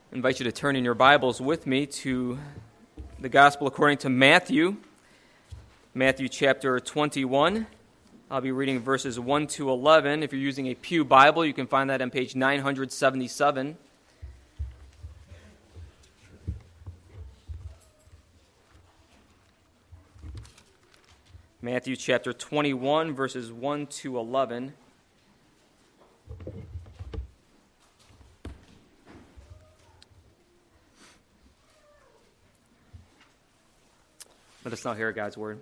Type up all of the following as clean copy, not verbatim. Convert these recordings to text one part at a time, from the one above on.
I invite you to turn in your Bibles with me to the Gospel according to Matthew chapter 21. I'll be reading verses 1 to 11. If you're using a Pew Bible, you can find that on page 977. Matthew chapter 21, verses 1 to 11. Let us now hear God's word.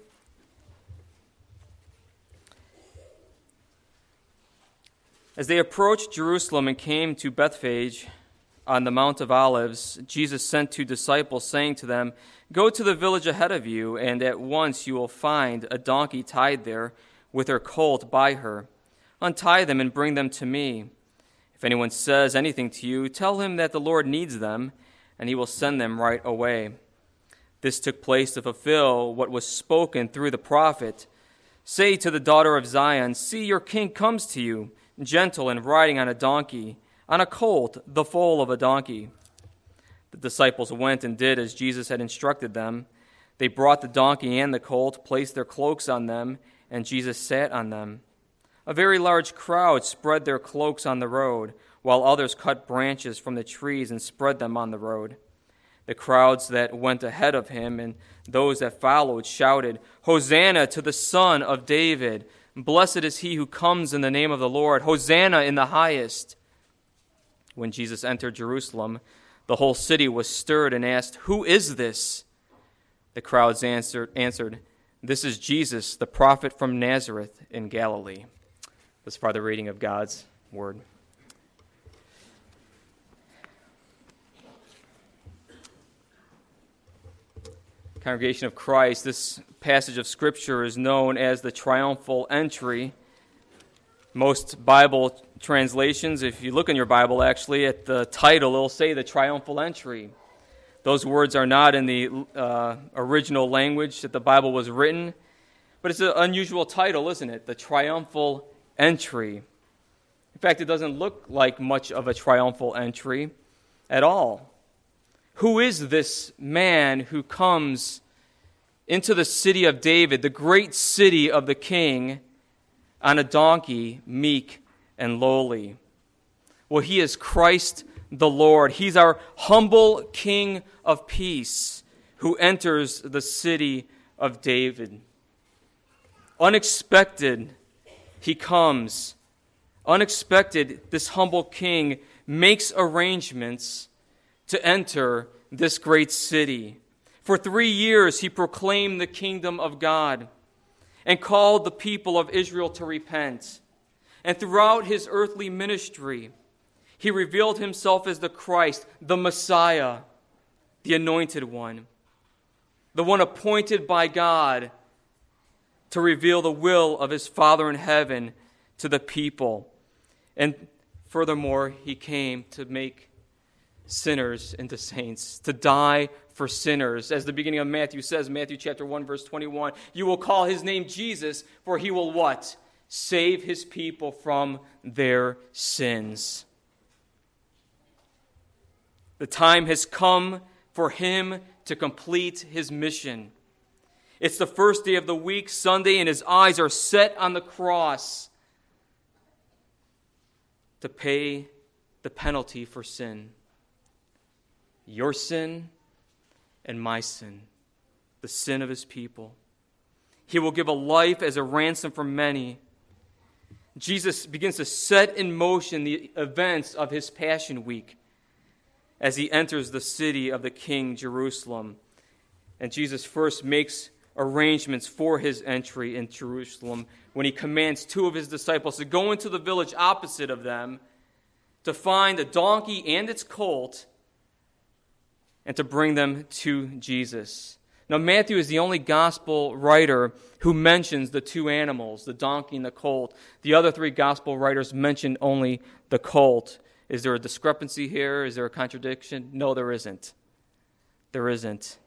As they approached Jerusalem and came to Bethphage on the Mount of Olives, Jesus sent 2 disciples, saying to them, "Go to the village ahead of you, and at once you will find a donkey tied there, with her colt by her. Untie them and bring them to me. If anyone says anything to you, tell him that the Lord needs them, and he will send them right away." This took place to fulfill what was spoken through the prophet. "Say to the daughter of Zion, see, your king comes to you, gentle and riding on a donkey, on a colt, the foal of a donkey." The disciples went and did as Jesus had instructed them. They brought the donkey and the colt, placed their cloaks on them, and Jesus sat on them. A very large crowd spread their cloaks on the road, while others cut branches from the trees and spread them on the road. The crowds that went ahead of him and those that followed shouted, "Hosanna to the Son of David! Blessed is he who comes in the name of the Lord! Hosanna in the highest!" When Jesus entered Jerusalem, the whole city was stirred and asked, "Who is this?" The crowds answered, "This is Jesus, the prophet from Nazareth in Galilee." This is the reading of God's word. Congregation of Christ, this passage of Scripture is known as the triumphal entry. Most Bible translations, if you look in your Bible actually, at the title, it'll say the triumphal entry. Those words are not in the original language that the Bible was written, but it's an unusual title, isn't it? The triumphal entry. In fact, it doesn't look like much of a triumphal entry at all. Who is this man who comes into the city of David, the great city of the king, on a donkey, meek and lowly? Well, he is Christ the Lord. He's our humble King of peace who enters the city of David. Unexpected, he comes. Unexpected, this humble king makes arrangements to enter this great city. For 3 years he proclaimed the kingdom of God and called the people of Israel to repent. And throughout his earthly ministry, he revealed himself as the Christ, the Messiah, the Anointed One, the one appointed by God to reveal the will of his Father in heaven to the people. And furthermore, he came to make sinners into saints, to die for sinners. As the beginning of Matthew says, Matthew chapter 1, verse 21, "You will call his name Jesus, for he will" what? "Save his people from their sins." The time has come for him to complete his mission. It's the first day of the week, Sunday, and his eyes are set on the cross to pay the penalty for sin. Your sin and my sin, the sin of his people. He will give a life as a ransom for many. Jesus begins to set in motion the events of his Passion Week as he enters the city of the King, Jerusalem. And Jesus first makes arrangements for his entry in Jerusalem when he commands 2 of his disciples to go into the village opposite of them to find a donkey and its colt and to bring them to Jesus. Now, Matthew is the only gospel writer who mentions the 2 animals, the donkey and the colt. The other 3 gospel writers mention only the colt. Is there a discrepancy here? Is there a contradiction? No, there isn't. There isn't.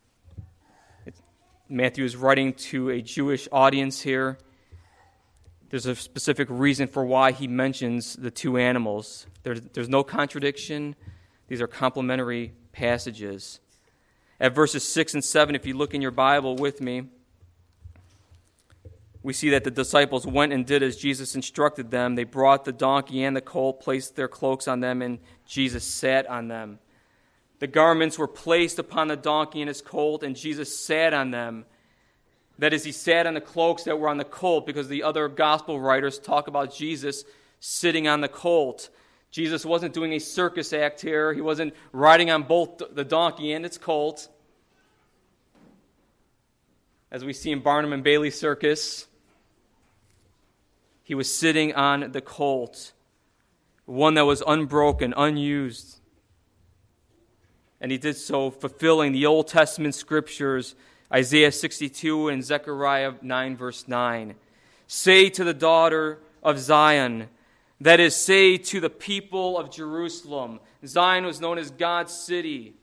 Matthew is writing to a Jewish audience here. There's a specific reason for why he mentions the two animals. There's no contradiction. These are complementary passages. At verses 6 and 7, if you look in your Bible with me, we see that the disciples went and did as Jesus instructed them. They brought the donkey and the colt, placed their cloaks on them, and Jesus sat on them. The garments were placed upon the donkey and his colt, and Jesus sat on them. That is, he sat on the cloaks that were on the colt, because the other gospel writers talk about Jesus sitting on the colt. Jesus wasn't doing a circus act here. He wasn't riding on both the donkey and its colt, as we see in Barnum and Bailey Circus. He was sitting on the colt, one that was unbroken, unused. And he did so fulfilling the Old Testament scriptures, Isaiah 62 and Zechariah 9, verse 9. Say to the daughter of Zion, that is, say to the people of Jerusalem. Zion was known as God's city.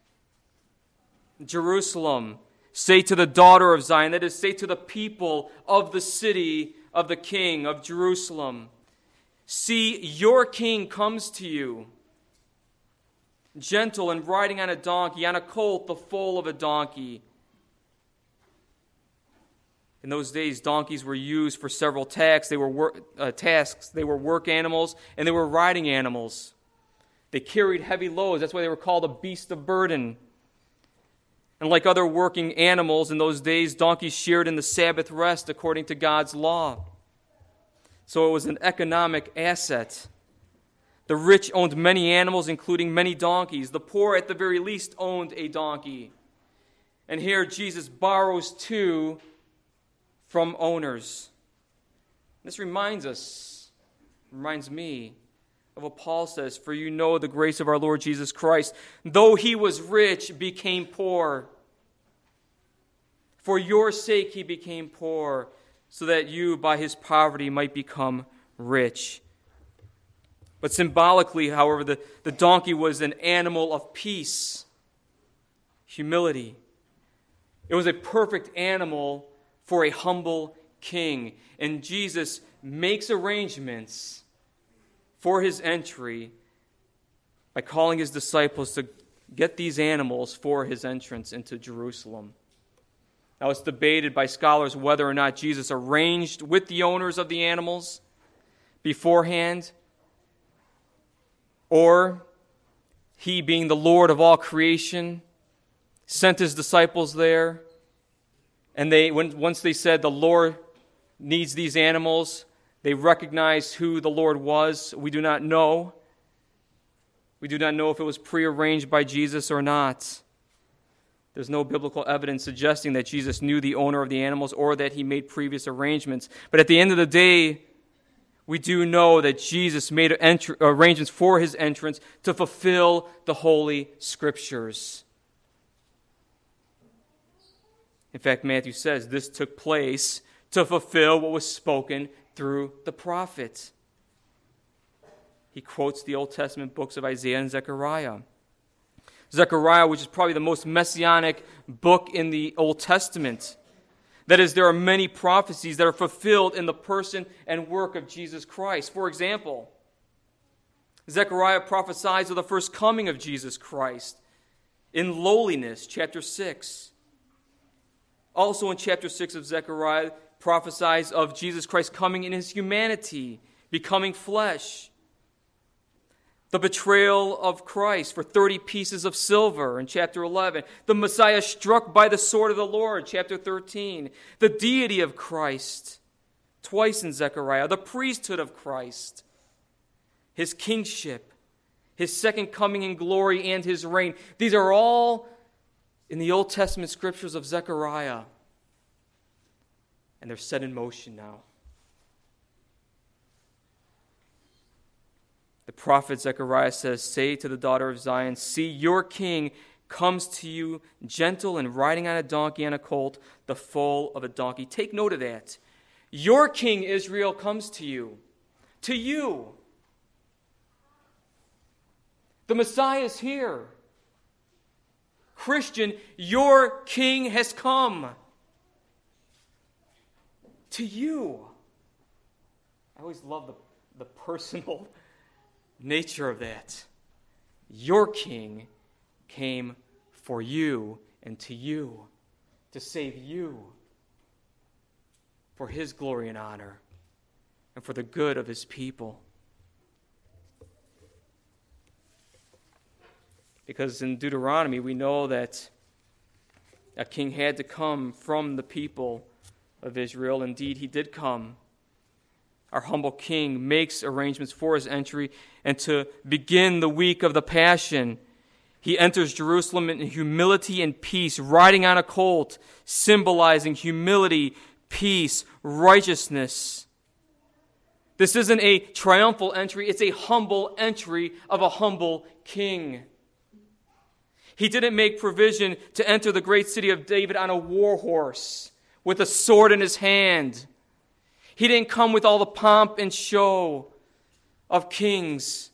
Jerusalem. Say to the daughter of Zion, that is, say to the people of the city of the King of Jerusalem. See, your King comes to you, gentle and riding on a donkey, on a colt, the foal of a donkey. In those days, donkeys were used for several tasks. They were tasks. They were work animals, and they were riding animals. They carried heavy loads. That's why they were called a beast of burden. And like other working animals in those days, donkeys shared in the Sabbath rest according to God's law. So it was an economic asset. The rich owned many animals, including many donkeys. The poor, at the very least, owned a donkey. And here Jesus borrows two from owners. This reminds me of what Paul says, for you know the grace of our Lord Jesus Christ, though he was rich, became poor. For your sake he became poor, so that you by his poverty might become rich. But symbolically, however, the donkey was an animal of peace, humility. It was a perfect animal for a humble king. And Jesus makes arrangements for his entry by calling his disciples to get these animals for his entrance into Jerusalem. Now, it's debated by scholars whether or not Jesus arranged with the owners of the animals beforehand, or he, being the Lord of all creation, sent his disciples there. And once they said the Lord needs these animals, they recognized who the Lord was. We do not know. We do not know if it was prearranged by Jesus or not. There's no biblical evidence suggesting that Jesus knew the owner of the animals or that he made previous arrangements. But at the end of the day, we do know that Jesus made arrangements for his entrance to fulfill the Holy Scriptures. In fact, Matthew says this took place to fulfill what was spoken through the prophet. He quotes the Old Testament books of Isaiah and Zechariah. Zechariah, which is probably the most messianic book in the Old Testament. That is, there are many prophecies that are fulfilled in the person and work of Jesus Christ. For example, Zechariah prophesies of the first coming of Jesus Christ in lowliness, chapter 6. Also in chapter 6 of Zechariah, prophesies of Jesus Christ coming in his humanity, becoming flesh. The betrayal of Christ for 30 pieces of silver in chapter 11. The Messiah struck by the sword of the Lord, chapter 13. The deity of Christ, twice in Zechariah. The priesthood of Christ. His kingship. His second coming in glory and his reign. These are all in the Old Testament scriptures of Zechariah. And they're set in motion now. The prophet Zechariah says, say to the daughter of Zion, see, your king comes to you gentle and riding on a donkey and a colt, the foal of a donkey. Take note of that. Your king, Israel, comes to you. To you. The Messiah is here. Christian, your king has come. To you. always love the personal nature of that. Your King came for you and to you, to save you, for his glory and honor, and for the good of his people. Because in Deuteronomy, we know that a king had to come from the people of Israel. Indeed, he did come. Our humble king makes arrangements for his entry, and to begin the week of the Passion, he enters Jerusalem in humility and peace, riding on a colt, symbolizing humility, peace, righteousness. This isn't a triumphal entry, it's a humble entry of a humble king. He didn't make provision to enter the great city of David on a war horse with a sword in his hand. He didn't come with all the pomp and show of kings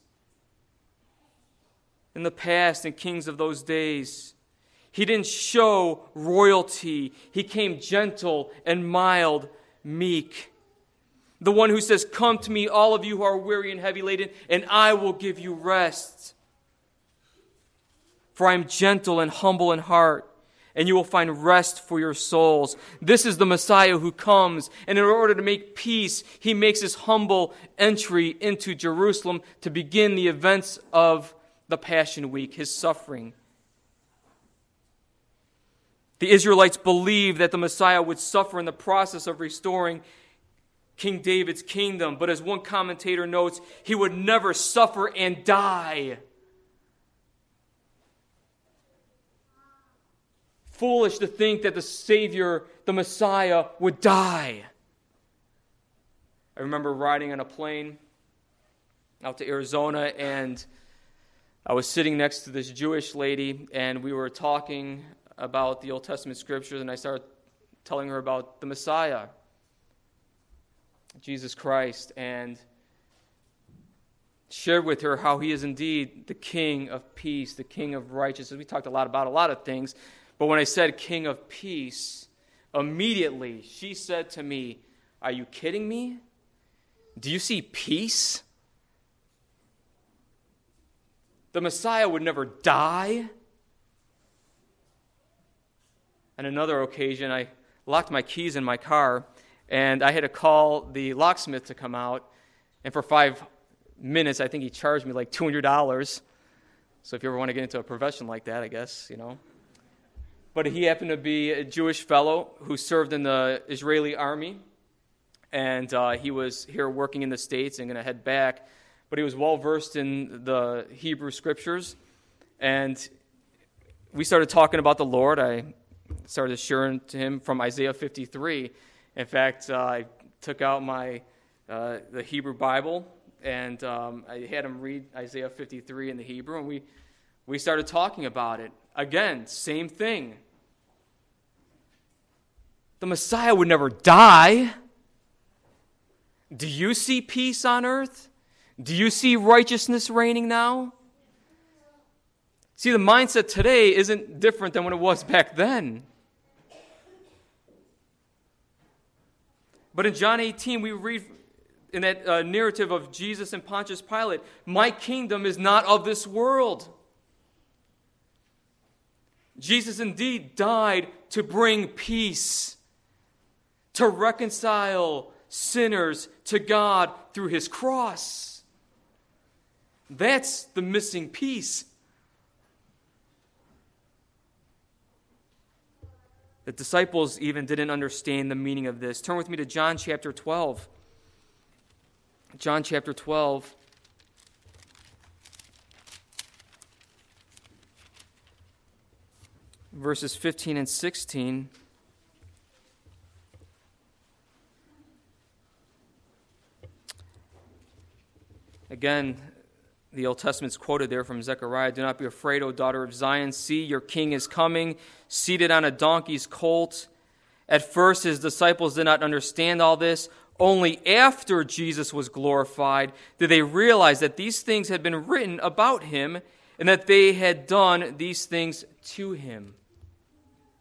in the past and kings of those days. He didn't show royalty. He came gentle and mild, meek. The one who says, "Come to me, all of you who are weary and heavy laden, and I will give you rest. For I am gentle and humble in heart, and you will find rest for your souls." This is the Messiah who comes, and in order to make peace, he makes his humble entry into Jerusalem to begin the events of the Passion Week, his suffering. The Israelites believed that the Messiah would suffer in the process of restoring King David's kingdom, but as one commentator notes, he would never suffer and die. Foolish to think that the Savior, the Messiah, would die. I remember riding on a plane out to Arizona, and I was sitting next to this Jewish lady, and we were talking about the Old Testament scriptures, and I started telling her about the Messiah, Jesus Christ, and shared with her how he is indeed the King of peace, the King of righteousness. We talked about a lot of things. But when I said King of peace, immediately she said to me, "Are you kidding me? Do you see peace? The Messiah would never die." On another occasion, I locked my keys in my car, and I had to call the locksmith to come out. And for 5 minutes, I think he charged me like $200. So if you ever want to get into a profession like that, I guess, But he happened to be a Jewish fellow who served in the Israeli army, and he was here working in the States and going to head back. But he was well-versed in the Hebrew Scriptures, and we started talking about the Lord. I started sharing to him from Isaiah 53. In fact, I took out the Hebrew Bible, and I had him read Isaiah 53 in the Hebrew, and we started talking about it. Again, same thing. The Messiah would never die. Do you see peace on earth? Do you see righteousness reigning now? See, the mindset today isn't different than what it was back then. But in John 18, we read in that narrative of Jesus and Pontius Pilate, "My kingdom is not of this world." Jesus indeed died to bring peace, to reconcile sinners to God through his cross. That's the missing piece. The disciples even didn't understand the meaning of this. Turn with me to John chapter 12. John chapter 12. Verses 15 and 16. Again, the Old Testament's quoted there from Zechariah. "Do not be afraid, O daughter of Zion. See, your king is coming, seated on a donkey's colt." At first, his disciples did not understand all this. Only after Jesus was glorified did they realize that these things had been written about him and that they had done these things to him.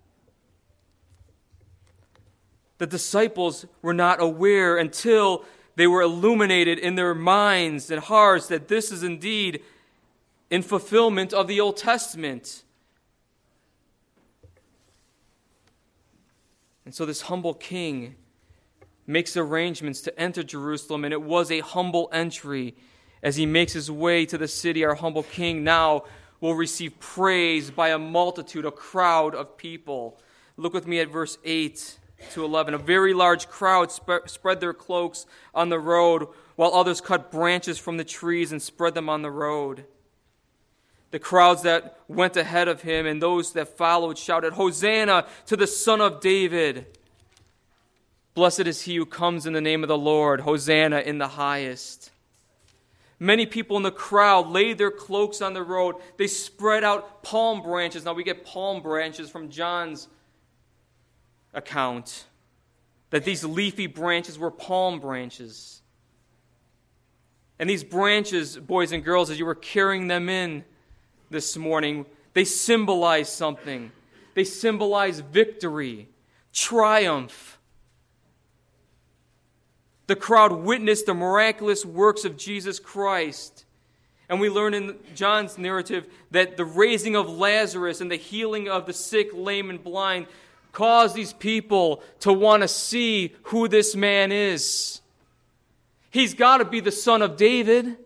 The disciples were not aware until They were illuminated in their minds and hearts that this is indeed in fulfillment of the Old Testament. And so this humble king makes arrangements to enter Jerusalem, and it was a humble entry. As he makes his way to the city, our humble king now will receive praise by a multitude, a crowd of people. Look with me at verse 8 to 11. A very large crowd spread their cloaks on the road, while others cut branches from the trees and spread them on the road. The crowds that went ahead of him and those that followed shouted, "Hosanna to the Son of David! Blessed is he who comes in the name of the Lord. Hosanna in the highest." Many people in the crowd laid their cloaks on the road. They spread out palm branches. Now we get palm branches from John's account, that these leafy branches were palm branches. And these branches, boys and girls, as you were carrying them in this morning, they symbolize something. They symbolize victory, triumph. The crowd witnessed the miraculous works of Jesus Christ. And we learn in John's narrative that the raising of Lazarus and the healing of the sick, lame, and blind caused these people to want to see who this man is. He's got to be the Son of David.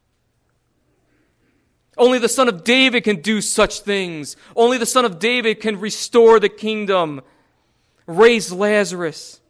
Only the Son of David can do such things. Only the Son of David can restore the kingdom, raise Lazarus.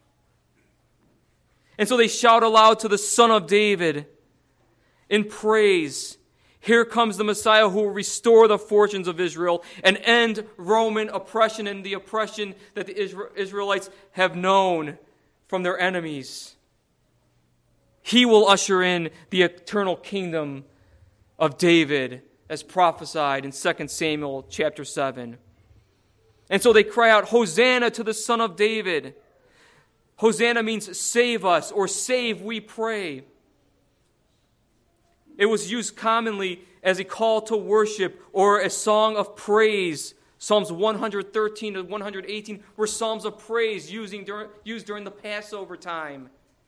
And so they shout aloud to the Son of David in praise. Here comes the Messiah who will restore the fortunes of Israel and end Roman oppression and the oppression that the Israelites have known from their enemies. He will usher in the eternal kingdom of David as prophesied in 2 Samuel chapter 7. And so they cry out, "Hosanna to the Son of David." Hosanna means save us or save, we pray. It was used commonly as a call to worship or a song of praise. Psalms 113 to 118 were psalms of praise used during the Passover time.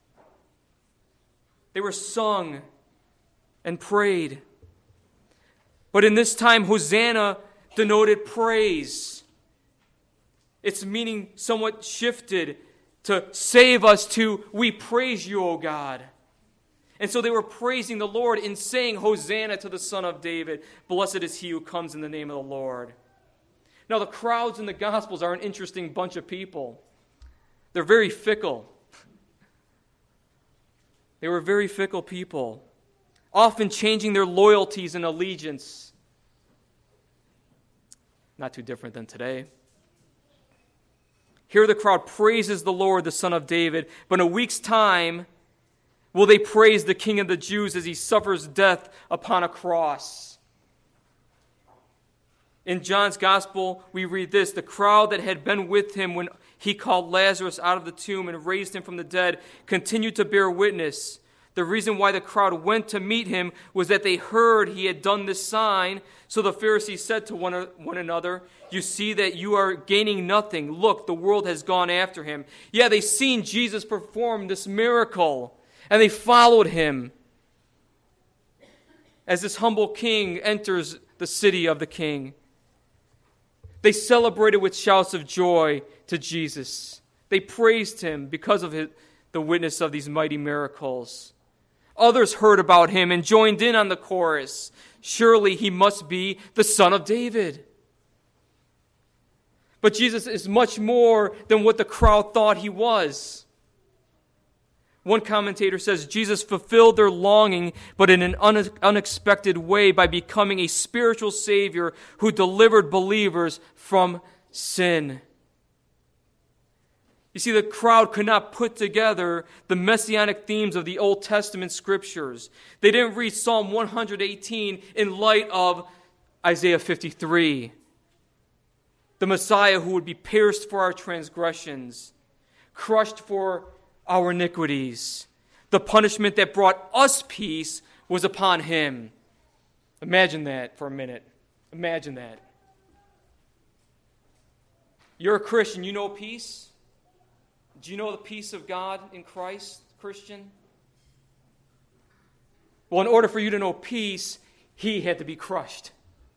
They were sung and prayed. But in this time, Hosanna denoted praise. Its meaning somewhat shifted to save us to, we praise you, O God. And so they were praising the Lord in saying, Hosanna to the Son of David. Blessed is he who comes in the name of the Lord. Now, the crowds in the Gospels are an interesting bunch of people. They're very fickle. They were very fickle people, often changing their loyalties and allegiance. Not too different than today. Here the crowd praises the Lord, the Son of David, but in a week's time will they praise the King of the Jews as he suffers death upon a cross. In John's Gospel, we read this: the crowd that had been with him when he called Lazarus out of the tomb and raised him from the dead continued to bear witness. The reason why the crowd went to meet him was that they heard he had done this sign. So the Pharisees said to one another, "You see that you are gaining nothing. Look, the world has gone after him." Yeah, they seen Jesus perform this miracle, and they followed him as this humble king enters the city of the king. They celebrated with shouts of joy to Jesus. They praised him because of the witness of these mighty miracles. Others heard about him and joined in on the chorus. Surely he must be the Son of David. But Jesus is much more than what the crowd thought he was. One commentator says Jesus fulfilled their longing, but in an unexpected way, by becoming a spiritual Savior who delivered believers from sin. You see, the crowd could not put together the messianic themes of the Old Testament scriptures. They didn't read Psalm 118 in light of Isaiah 53. The Messiah who would be pierced for our transgressions, crushed for our iniquities. The punishment that brought us peace was upon him. Imagine that for a minute. Imagine that. You're a Christian, you know peace? Do you know the peace of God in Christ, Christian? Well, in order for you to know peace, he had to be crushed.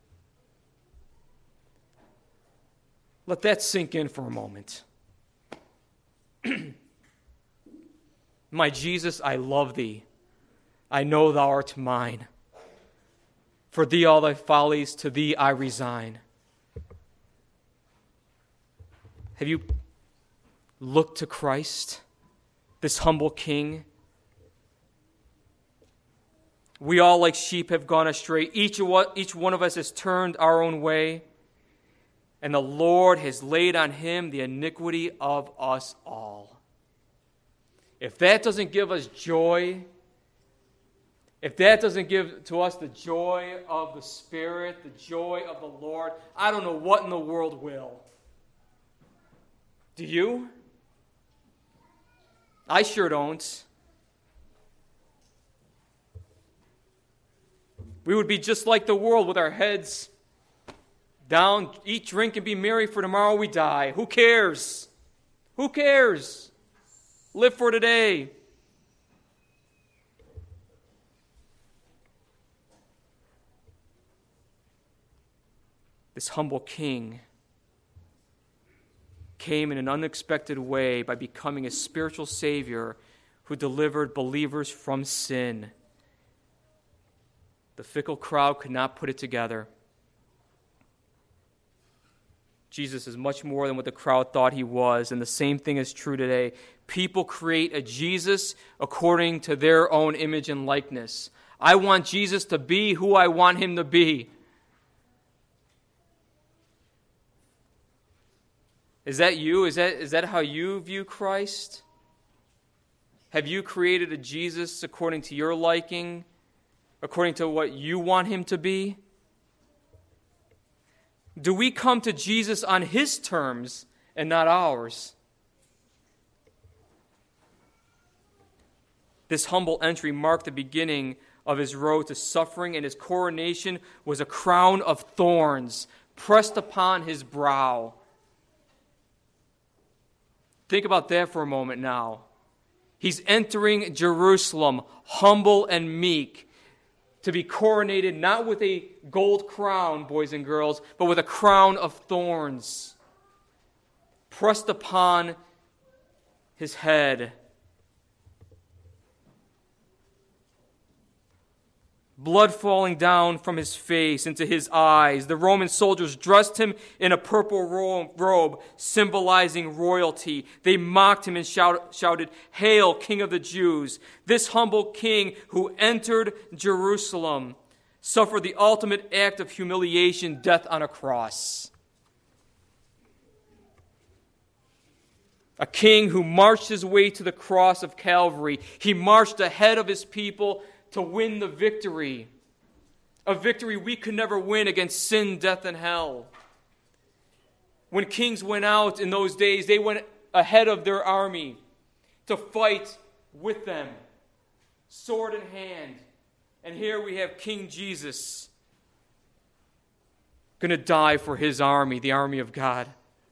Let that sink in for a moment. My Jesus, I love thee. I know thou art mine. For thee all thy follies, to thee I resign. Have you looked to Christ, this humble King? We all, like sheep, have gone astray. Each one of us has turned our own way. And the Lord has laid on him the iniquity of us all. If that doesn't give us joy, if that doesn't give to us the joy of the Spirit, the joy of the Lord, I don't know what in the world will. Do you? I sure don't. We would be just like the world with our heads down, eat, drink, and be merry, for tomorrow we die. Who cares? Who cares? Live for today. This humble king came in an unexpected way by becoming a spiritual Savior who delivered believers from sin. The fickle crowd could not put it together. Jesus is much more than what the crowd thought he was, and the same thing is true today. People create a Jesus according to their own image and likeness. I want Jesus to be who I want him to be. Is that you? Is that how you view Christ? Have you created a Jesus according to your liking, according to what you want him to be? Do we come to Jesus on his terms and not ours? This humble entry marked the beginning of his road to suffering, and his coronation was a crown of thorns pressed upon his brow. Think about that for a moment now. He's entering Jerusalem, humble and meek, to be coronated not with a gold crown, boys and girls, but with a crown of thorns pressed upon his head. Blood falling down from his face into his eyes. The Roman soldiers dressed him in a purple robe, symbolizing royalty. They mocked him and shouted, "Hail, King of the Jews!" This humble king who entered Jerusalem suffered the ultimate act of humiliation, death on a cross. A king who marched his way to the cross of Calvary. He marched ahead of his people to win the victory. A victory we could never win against sin, death, and hell. When kings went out in those days, they went ahead of their army to fight with them, sword in hand. And here we have King Jesus going to die for his army, the army of God.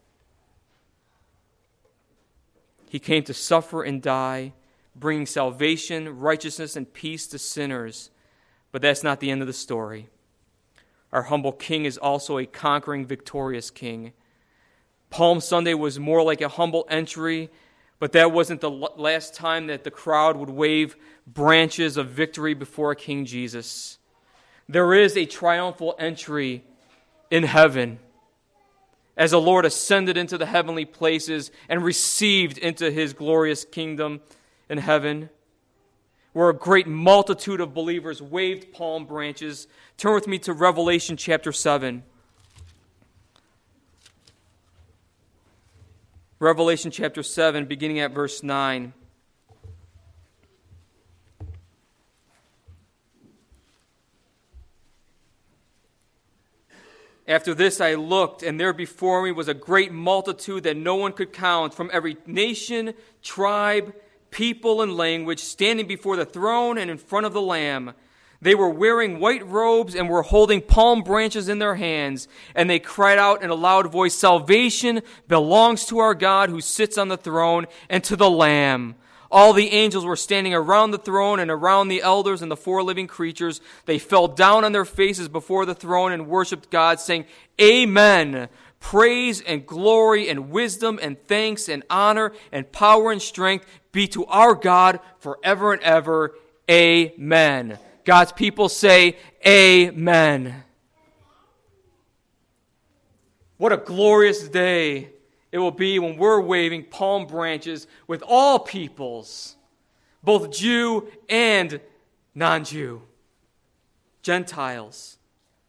He came to suffer and die, bringing salvation, righteousness, and peace to sinners. But that's not the end of the story. Our humble king is also a conquering, victorious king. Palm Sunday was more like a humble entry, but that wasn't the last time that the crowd would wave branches of victory before King Jesus. There is a triumphal entry in heaven as the Lord ascended into the heavenly places and received into his glorious kingdom in heaven, where a great multitude of believers waved palm branches. Turn with me to Revelation chapter 7. Revelation chapter 7, beginning at verse 9. After this I looked, and there before me was a great multitude that no one could count, from every nation, tribe, people, and language, standing before the throne and in front of the Lamb. They were wearing white robes and were holding palm branches in their hands, and they cried out in a loud voice, "Salvation belongs to our God who sits on the throne and to the Lamb." All the angels were standing around the throne and around the elders and the four living creatures. They fell down on their faces before the throne and worshipped God, saying, Amen. Praise and glory and wisdom and thanks and honor and power and strength be to our God forever and ever. Amen. God's people say, Amen. What a glorious day it will be when we're waving palm branches with all peoples, both Jew and non-Jew, Gentiles.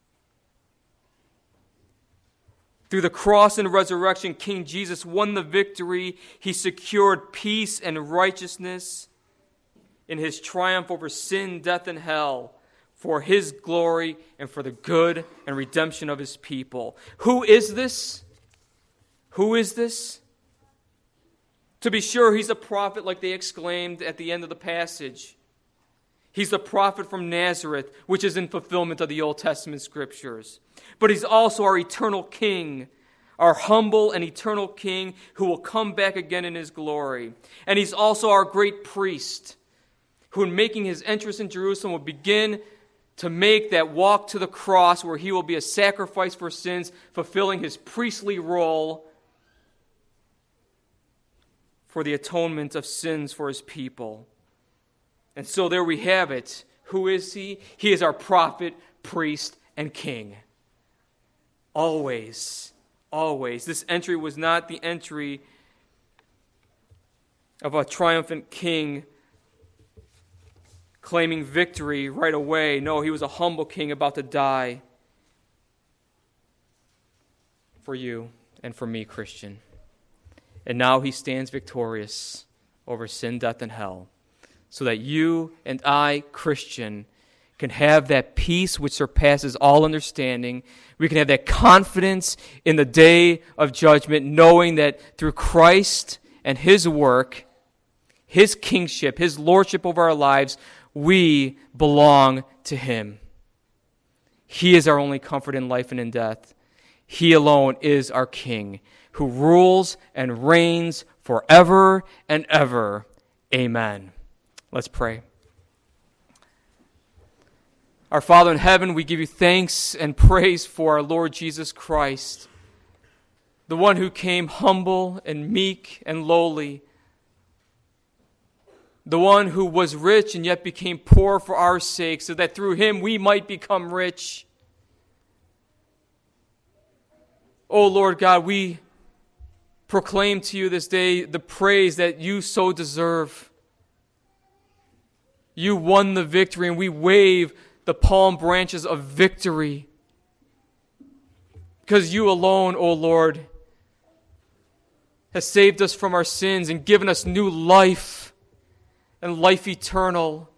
Through the cross and resurrection, King Jesus won the victory. He secured peace and righteousness in his triumph over sin, death, and hell, for his glory and for the good and redemption of his people. Who is this? Who is this? To be sure, he's a prophet like they exclaimed at the end of the passage. He's the prophet from Nazareth, which is in fulfillment of the Old Testament scriptures. But he's also our eternal king, our humble and eternal king who will come back again in his glory. And he's also our great priest, who in making his entrance in Jerusalem will begin to make that walk to the cross where he will be a sacrifice for sins, fulfilling his priestly role for the atonement of sins for his people. And so there we have it. Who is he? He is our prophet, priest, and king. Always, always. This entry was not the entry of a triumphant king claiming victory right away. No, he was a humble king about to die for you and for me, Christian. And now he stands victorious over sin, death, and hell, so that you and I, Christian, can have that peace which surpasses all understanding. We can have that confidence in the day of judgment, knowing that through Christ and his work, his kingship, his lordship over our lives, we belong to him. He is our only comfort in life and in death. He alone is our king, who rules and reigns forever and ever. Amen. Let's pray. Our Father in heaven, we give you thanks and praise for our Lord Jesus Christ, the one who came humble and meek and lowly, the one who was rich and yet became poor for our sake, so that through him we might become rich. Oh Lord God, we proclaim to you this day the praise that you so deserve. You won the victory, and we wave the palm branches of victory. Because you alone, O Lord, has saved us from our sins and given us new life and life eternal.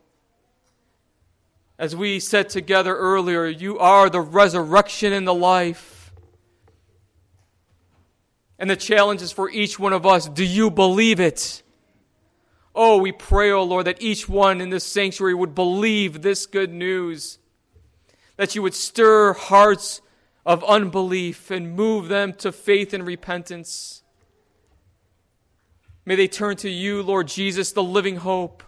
As we said together earlier, you are the resurrection and the life. And the challenge is for each one of us. Do you believe it? Oh, we pray, oh Lord, that each one in this sanctuary would believe this good news, that you would stir hearts of unbelief and move them to faith and repentance. May they turn to you, Lord Jesus, the living hope.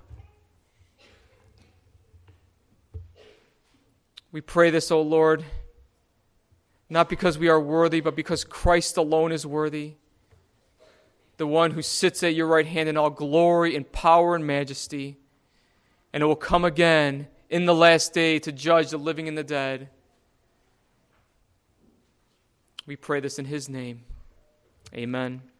We pray this, O Lord, not because we are worthy, but because Christ alone is worthy, the one who sits at your right hand in all glory and power and majesty, and it will come again in the last day to judge the living and the dead. We pray this in his name. Amen.